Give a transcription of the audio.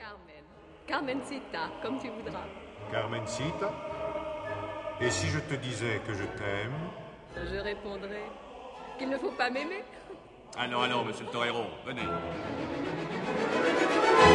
Carmen. Carmencita, comme tu voudras. Carmencita? Et si je te disais que je t'aime? Je répondrai qu'il ne faut pas m'aimer. Allons, monsieur le torero, venez.